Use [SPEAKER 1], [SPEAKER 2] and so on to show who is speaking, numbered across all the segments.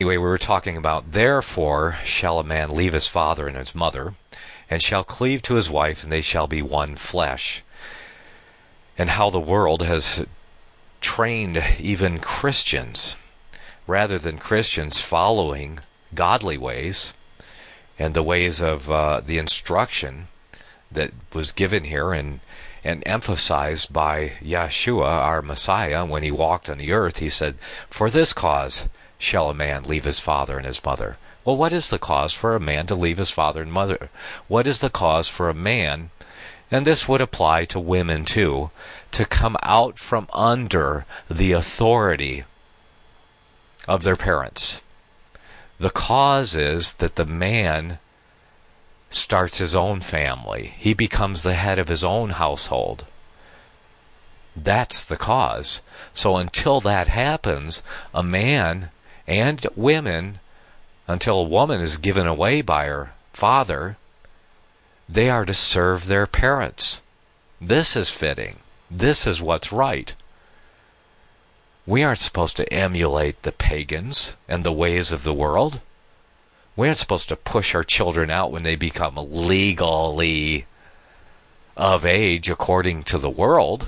[SPEAKER 1] Anyway, we were talking about, therefore shall a man leave his father and his mother, and shall cleave to his wife, and they shall be one flesh. And how the world has trained even Christians, rather than Christians following godly ways and the ways of the instruction that was given here and emphasized by Yeshua, our Messiah, when he walked on the earth. He said, for this cause shall a man leave his father and his mother. Well, what is the cause for a man to leave his father and mother? What is the cause for a man, and this would apply to women too, to come out from under the authority of their parents? The cause is that the man starts his own family. He becomes the head of his own household. That's the cause. So until that happens, a man and women, until a woman is given away by her father, they are to serve their parents. This is fitting. This is what's right. We aren't supposed to emulate the pagans and the ways of the world. We aren't supposed to push our children out when they become legally of age according to the world.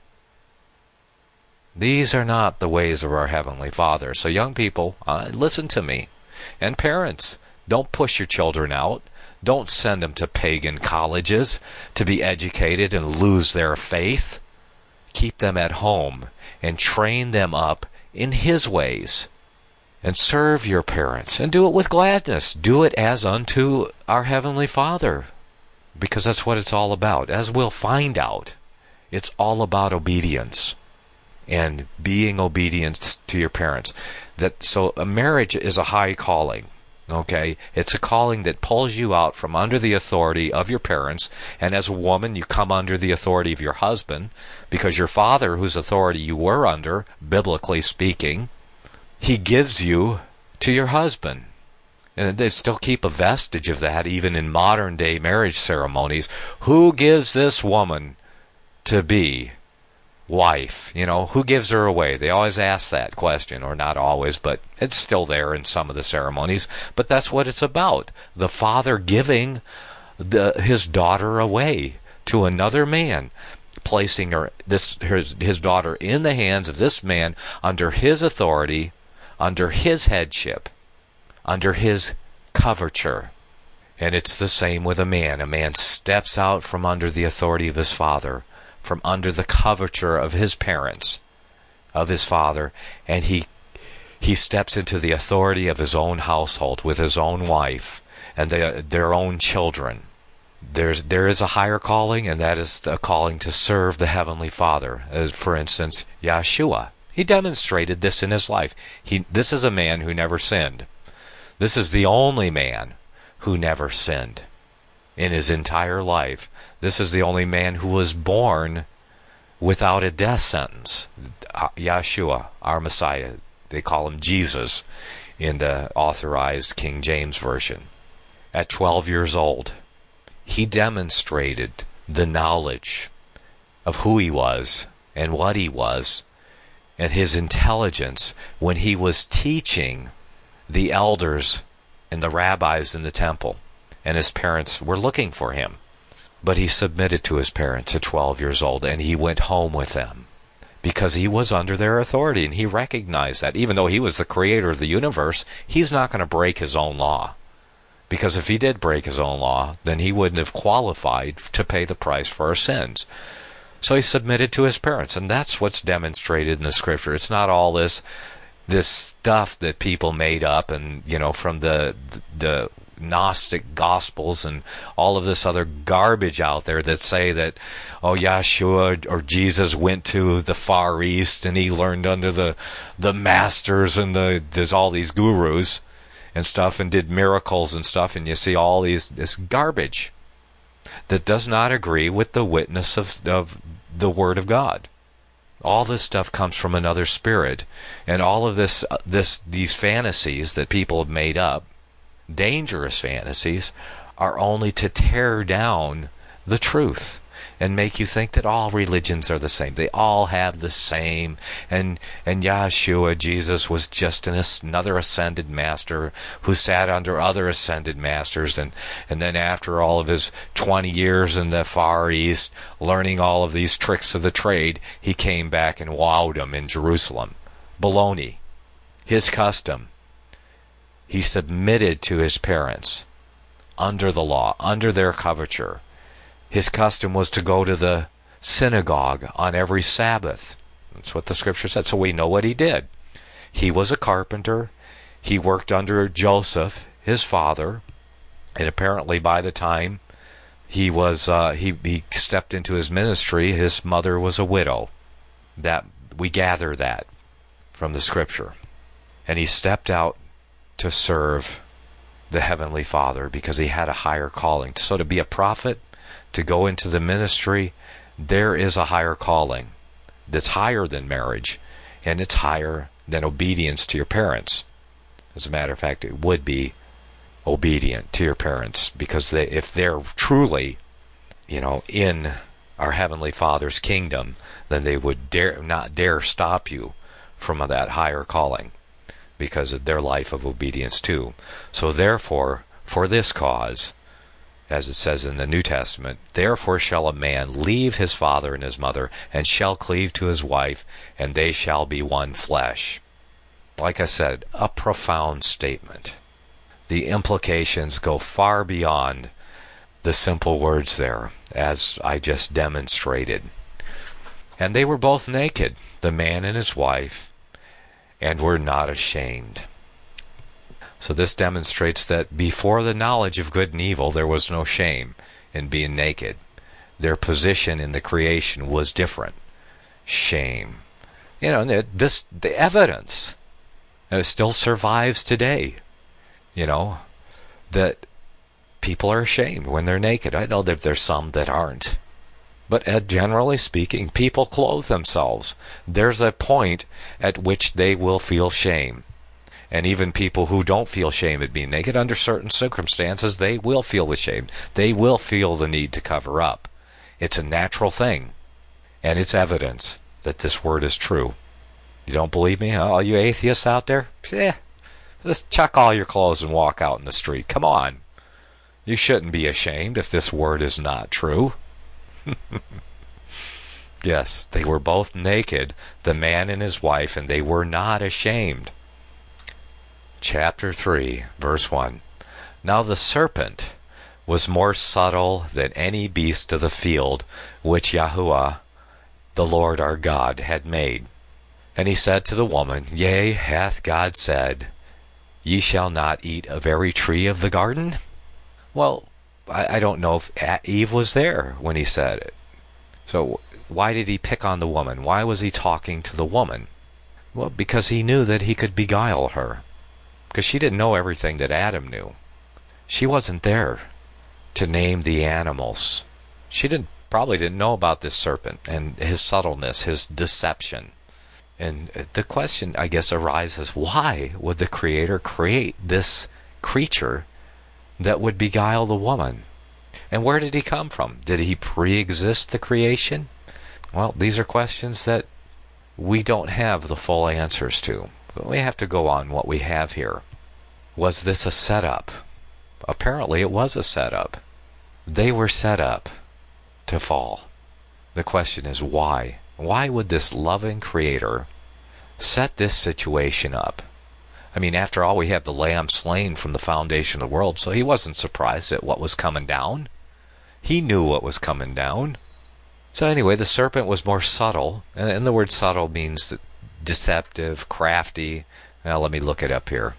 [SPEAKER 1] These are not the ways of our Heavenly Father. So young people, listen to me. And parents, don't push your children out. Don't send them to pagan colleges to be educated and lose their faith. Keep them at home and train them up in His ways. And serve your parents, and do it with gladness. Do it as unto our Heavenly Father, because that's what it's all about. As we'll find out, it's all about obedience and being obedient to your parents. So a marriage is a high calling, okay? It's a calling that pulls you out from under the authority of your parents, and as a woman, you come under the authority of your husband, because your father, whose authority you were under, biblically speaking, he gives you to your husband. And they still keep a vestige of that even in modern day marriage ceremonies. Who gives this woman to be wife? Who gives her away? They always ask that question, or not always, but it's still there in some of the ceremonies. But that's what it's about. The father giving his daughter away to another man, placing his daughter in the hands of this man under his authority, under his headship, under his coverture. And it's the same with a man. A man steps out from under the authority of his father, from under the coverture of his parents, of his father, and he steps into the authority of his own household with his own wife and their own children. There is a higher calling, and that is the calling to serve the Heavenly Father. As, for instance, Yeshua. He demonstrated this in his life. This is a man who never sinned. This is the only man who never sinned in his entire life. This is the only man who was born without a death sentence. Yeshua, our Messiah. They call him Jesus in the authorized King James Version. At 12 years old, he demonstrated the knowledge of who he was and what he was, and his intelligence when he was teaching the elders and the rabbis in the temple, and his parents were looking for him. But he submitted to his parents at 12 years old, and he went home with them because he was under their authority, and he recognized that. Even though he was the creator of the universe, he's not going to break his own law, because if he did break his own law, then he wouldn't have qualified to pay the price for our sins. So he submitted to his parents, and that's what's demonstrated in the Scripture. It's not all this stuff that people made up, and from the Gnostic Gospels and all of this other garbage out there that say that, Yeshua or Jesus went to the Far East and he learned under the masters and there's all these gurus and stuff and did miracles and stuff, and you see all this garbage that does not agree with the witness of the Word of God. All this stuff comes from another spirit, and all of these fantasies that people have made up, dangerous fantasies, are only to tear down the truth and make you think that all religions are the same. They all have the same. And Yahshua, Jesus, was just another ascended master who sat under other ascended masters. And then after all of his 20 years in the Far East, learning all of these tricks of the trade, he came back and wowed them in Jerusalem. Baloney. His custom. He submitted to his parents under the law, under their coverture. His custom was to go to the synagogue on every Sabbath. That's what the scripture said. So we know what he did. He was a carpenter. He worked under Joseph, his father, and apparently by the time he was he stepped into his ministry, his mother was a widow. That we gather that from the scripture. And he stepped out to serve the Heavenly Father because he had a higher calling. So to be a prophet, to go into the ministry, there is a higher calling that's higher than marriage, and it's higher than obedience to your parents. As a matter of fact, it would be obedient to your parents, because if they're truly, in our Heavenly Father's kingdom, then they would not dare stop you from that higher calling, because of their life of obedience too. So therefore, for this cause, as it says in the New Testament, therefore shall a man leave his father and his mother, and shall cleave to his wife, and they shall be one flesh. Like I said, a profound statement. The implications go far beyond the simple words there, as I just demonstrated. And they were both naked, the man and his wife, and were not ashamed. So this demonstrates that before the knowledge of good and evil, there was no shame in being naked. Their position in the creation was different. Shame. The evidence still survives today. That people are ashamed when they're naked. I know that there's some that aren't. But generally speaking, people clothe themselves. There's a point at which they will feel shame. And even people who don't feel shame at being naked, under certain circumstances, they will feel the shame. They will feel the need to cover up. It's a natural thing. And it's evidence that this word is true. You don't believe me? All you atheists out there? Just chuck all your clothes and walk out in the street. Come on. You shouldn't be ashamed if this word is not true. Yes, they were both naked, the man and his wife, and they were not ashamed. Chapter 3, verse 1. Now the serpent was more subtle than any beast of the field which Yahuwah, the Lord our God, had made. And he said to the woman, Yea, hath God said, Ye shall not eat of every tree of the garden? Well, I don't know if Eve was there when he said it. So why did he pick on the woman? Why was he talking to the woman? Well, because he knew that he could beguile her. Because she didn't know everything that Adam knew. She wasn't there to name the animals. She probably didn't know about this serpent and his subtleness, his deception. And the question, I guess, arises, why would the Creator create this creature that would beguile the woman? And where did he come from? Did he pre-exist the creation? Well, these are questions that we don't have the full answers to. But we have to go on what we have here. Was this a setup? Apparently it was a setup. They were set up to fall. The question is why? Why would this loving Creator set this situation up? I mean, after all, we have the Lamb slain from the foundation of the world, so he wasn't surprised at what was coming down. He knew what was coming down. So anyway, the serpent was more subtle, and the word subtle means deceptive, crafty. Now let me look it up here.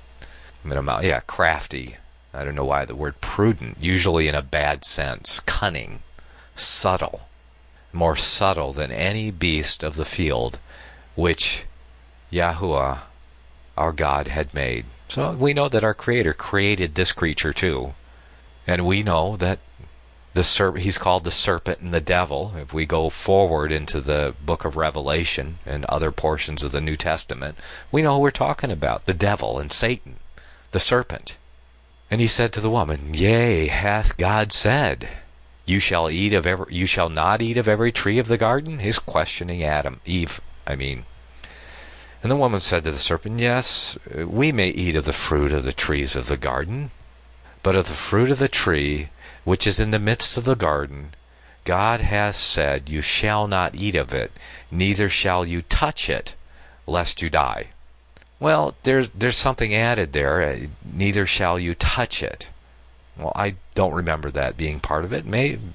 [SPEAKER 1] Crafty. I don't know why the word prudent, usually in a bad sense. Cunning, subtle. More subtle than any beast of the field which Yahuwah, our God, had made. So we know that our Creator created this creature too. And we know that the serpent, he's called the serpent and the devil. If we go forward into the book of Revelation and other portions of the New Testament, we know who we're talking about, the devil and Satan, the serpent. And he said to the woman, Yea, hath God said, You shall not eat of every tree of the garden? He's questioning Eve. And the woman said to the serpent, yes, we may eat of the fruit of the trees of the garden, but of the fruit of the tree which is in the midst of the garden, God has said, you shall not eat of it, neither shall you touch it, lest you die. Well, there's something added there, neither shall you touch it. Well, I don't remember that being part of it.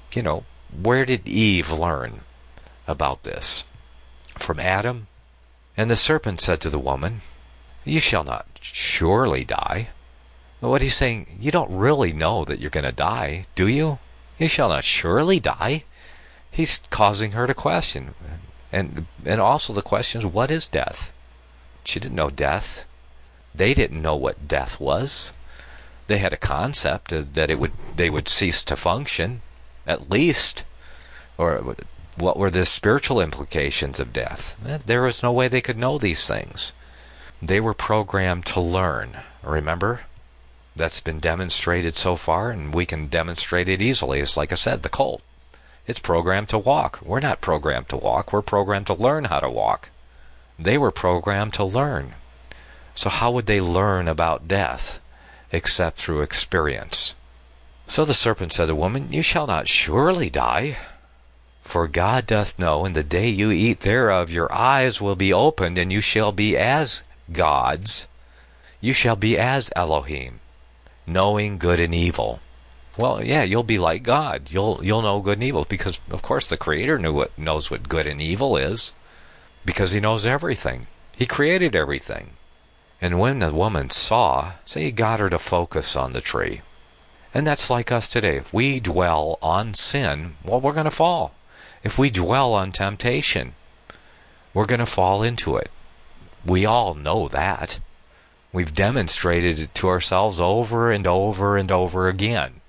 [SPEAKER 1] Where did Eve learn about this? From Adam? And the serpent said to the woman, you shall not surely die. What he's saying, you don't really know that you're going to die, do you? You shall not surely die. He's causing her to question. And also the question is, what is death? She didn't know death. They didn't know what death was. They had a concept that they would cease to function, at least. Or what were the spiritual implications of death? There was no way they could know these things. They were programmed to learn. Remember? That's been demonstrated so far, and we can demonstrate it easily. It's like I said, the colt. It's programmed to walk. We're not programmed to walk. We're programmed to learn how to walk. They were programmed to learn. So how would they learn about death except through experience? So the serpent said to the woman, you shall not surely die. For God doth know, in the day you eat thereof, your eyes will be opened, and you shall be as gods. You shall be as Elohim, knowing good and evil. Well, yeah, you'll be like God. You'll know good and evil, because, of course, the Creator knows what good and evil is, because He knows everything. He created everything. And when the woman saw, He got her to focus on the tree. And that's like us today. If we dwell on sin, well, we're going to fall. If we dwell on temptation, we're going to fall into it. We all know that. We've demonstrated it to ourselves over and over and over again.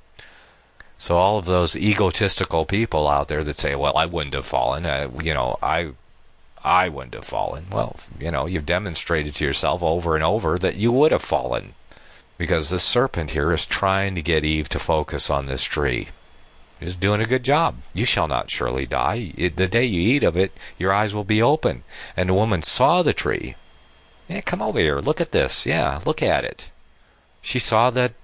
[SPEAKER 1] So all of those egotistical people out there that say, well, I wouldn't have fallen, I wouldn't have fallen. Well, you've demonstrated to yourself over and over that you would have fallen. Because the serpent here is trying to get Eve to focus on this tree. He's doing a good job. You shall not surely die. The day you eat of it, your eyes will be open. And the woman saw the tree. Yeah, come over here. Look at this. Yeah, look at it. She saw that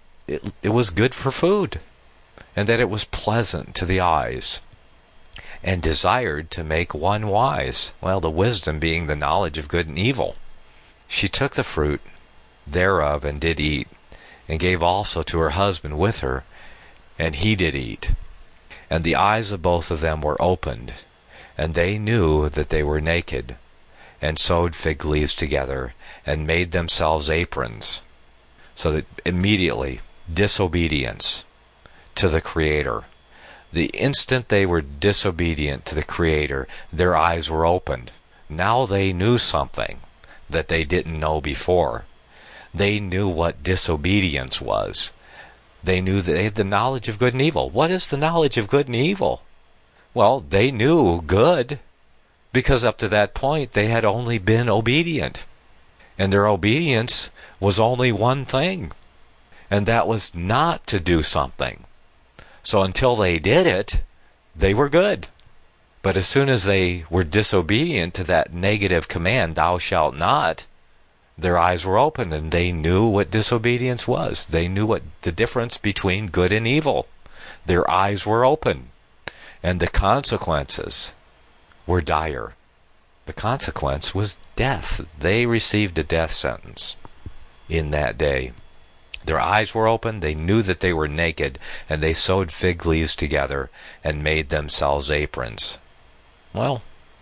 [SPEAKER 1] it was good for food, and that it was pleasant to the eyes, and desired to make one wise. Well, the wisdom being the knowledge of good and evil. She took the fruit thereof and did eat, and gave also to her husband with her, and he did eat. And the eyes of both of them were opened, and they knew that they were naked, and sewed fig leaves together, and made themselves aprons. So that immediately, disobedience to the Creator. The instant they were disobedient to the Creator, their eyes were opened. Now they knew something that they didn't know before. They knew what disobedience was. They knew that they had the knowledge of good and evil. What is the knowledge of good and evil? Well, they knew good, because up to that point they had only been obedient. And their obedience was only one thing, and that was not to do something. So until they did it, they were good. But as soon as they were disobedient to that negative command, thou shalt not, their eyes were opened, and they knew what disobedience was. They knew what the difference between good and evil. Their eyes were open, and the consequences were dire. The consequence was death. They received a death sentence in that day. Their eyes were open, they knew that they were naked, and they sewed fig leaves together and made themselves aprons. Well,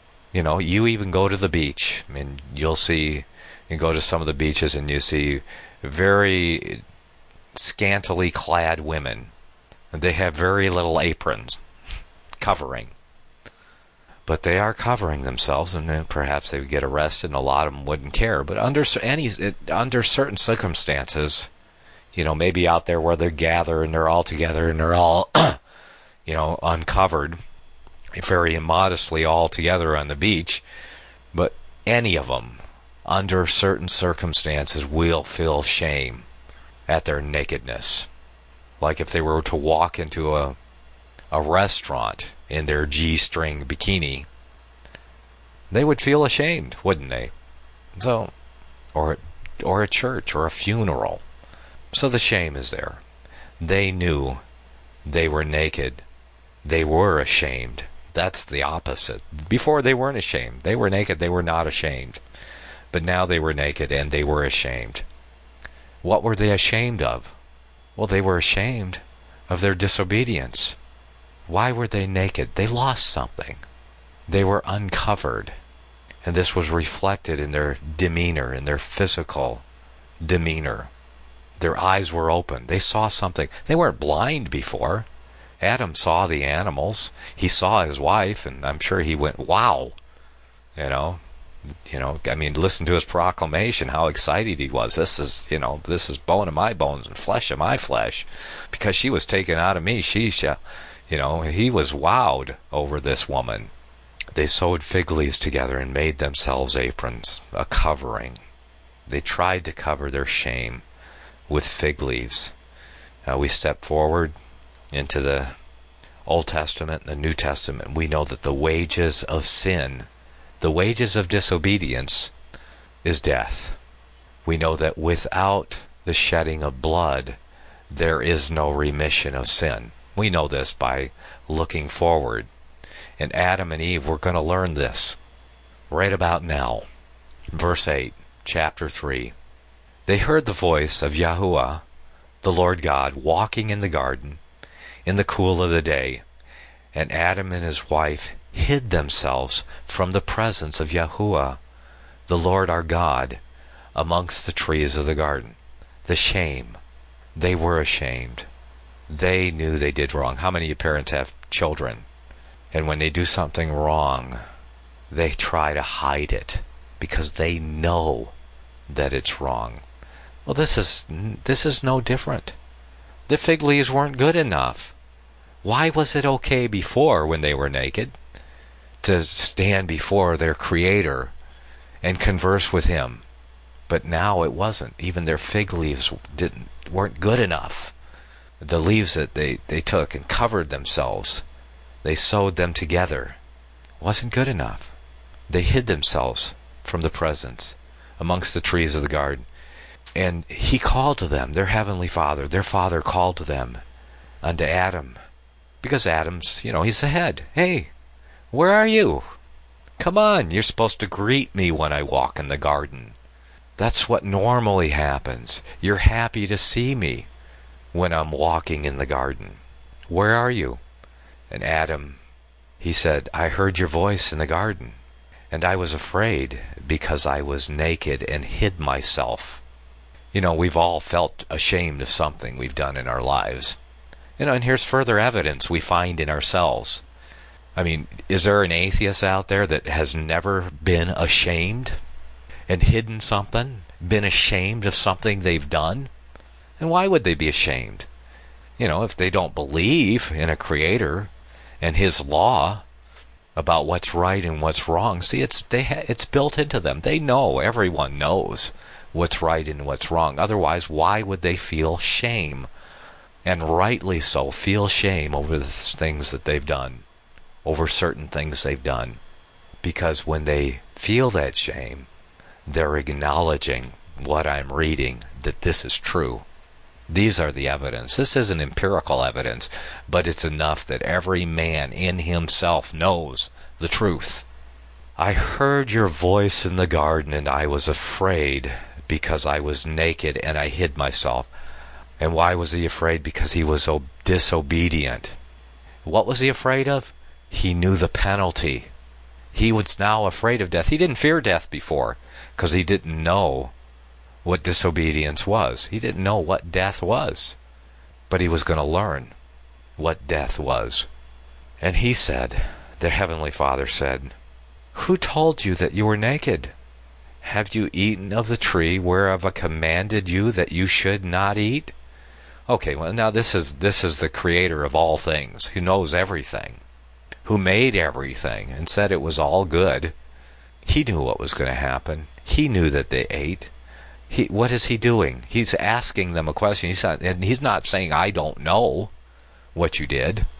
[SPEAKER 1] you even go to the beach, and you'll see, you go to some of the beaches and you see very scantily clad women. And they have very little aprons covering. But they are covering themselves, and perhaps they would get arrested, and a lot of them wouldn't care. But under certain circumstances, maybe out there where they gather and they're all together and they're all, uncovered, very immodestly all together on the beach, but any of them, under certain circumstances, will feel shame at their nakedness. Like if they were to walk into a a restaurant in their G-string bikini, they would feel ashamed, wouldn't they? So, or a church or a funeral. So the shame is there. They knew they were naked. They were ashamed. That's the opposite. Before they weren't ashamed. They were naked. They were not ashamed. But now they were naked and they were ashamed. What were they ashamed of? Well, they were ashamed of their disobedience. Why were they naked? They lost something. They were uncovered. And this was reflected in their demeanor, in their physical demeanor. Their eyes were open. They saw something. They weren't blind before. Adam saw the animals. He saw his wife, and I'm sure he went, wow. I mean, listen to his proclamation, how excited he was. This is bone of my bones and flesh of my flesh. Because she was taken out of me, he was wowed over this woman. They sewed fig leaves together and made themselves aprons, a covering. They tried to cover their shame with fig leaves. We step forward into the Old Testament and the New Testament. We know that the wages of sin, the wages of disobedience, is death. We know that without the shedding of blood, there is no remission of sin. We know this by looking forward. And Adam and Eve were going to learn this right about now. Verse 8, chapter 3. They heard the voice of Yahuwah, the Lord God, walking in the garden in the cool of the day. And Adam and his wife hid themselves from the presence of Yahuwah, the Lord our God, amongst the trees of the garden. The shame. They were ashamed. They knew they did wrong. How many of you parents have children? And when they do something wrong, they try to hide it because they know that it's wrong. Well, this is no different. The fig leaves weren't good enough. Why was it okay before, when they were naked, to stand before their Creator and converse with Him? But now it wasn't. Even their fig leaves weren't good enough. The leaves that they took and covered themselves, they sewed them together, wasn't good enough. They hid themselves from the presence amongst the trees of the garden. And He called to them, their heavenly Father. Their Father called to them unto Adam. Because Adam's, he's the head. Hey, where are you? Come on, you're supposed to greet me when I walk in the garden. That's what normally happens. You're happy to see me when I'm walking in the garden. Where are you? And Adam, he said, I heard your voice in the garden, and I was afraid because I was naked and hid myself. We've all felt ashamed of something we've done in our lives. And here's further evidence we find in ourselves. I mean, is there an atheist out there that has never been ashamed and hidden something, been ashamed of something they've done? And why would they be ashamed? If they don't believe in a Creator and His law about what's right and what's wrong. See, it's built into them. They know, everyone knows what's right and what's wrong. Otherwise, why would they feel shame? And rightly so, feel shame over the things that they've done, over certain things they've done. Because when they feel that shame, they're acknowledging what I'm reading, that this is true. These are the evidence. This isn't empirical evidence, but it's enough that every man in himself knows the truth. I heard your voice in the garden, and I was afraid because I was naked and I hid myself. And why was he afraid? Because he was disobedient. What was he afraid of? He knew the penalty. He was now afraid of death. He didn't fear death before because he didn't know what disobedience was. He didn't know what death was. But he was going to learn what death was. And he said, the Heavenly Father said, who told you that you were naked? Have you eaten of the tree whereof I commanded you that you should not eat? Okay, well now this is the Creator of all things, who knows everything, who made everything and said it was all good. He knew what was going to happen. He knew that they ate. What is he doing? He's asking them a question. He's not saying, I don't know what you did.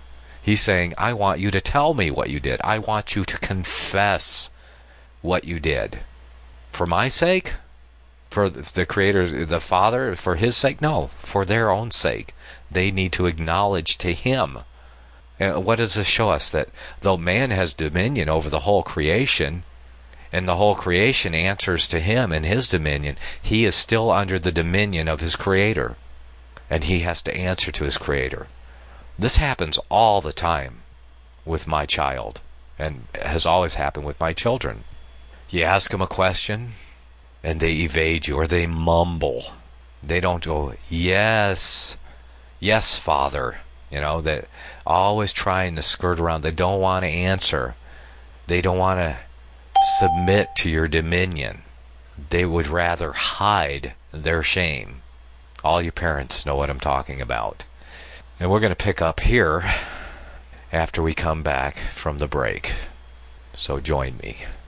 [SPEAKER 1] He's saying, I want you to tell me what you did. I want you to confess what you did. For my sake? For the Creator, the Father, for His sake? No, for their own sake. They need to acknowledge to Him. And what does this show us? That though man has dominion over the whole creation, and the whole creation answers to Him and His dominion, he is still under the dominion of his Creator. And he has to answer to his Creator. This happens all the time with my child, and has always happened with my children. You ask them a question, and they evade you, or they mumble. They don't go, yes, yes, Father. They're always trying to skirt around. They don't want to answer. They don't want to submit to your dominion. They would rather hide their shame. All you parents know what I'm talking about. And we're going to pick up here after we come back from the break. So join me.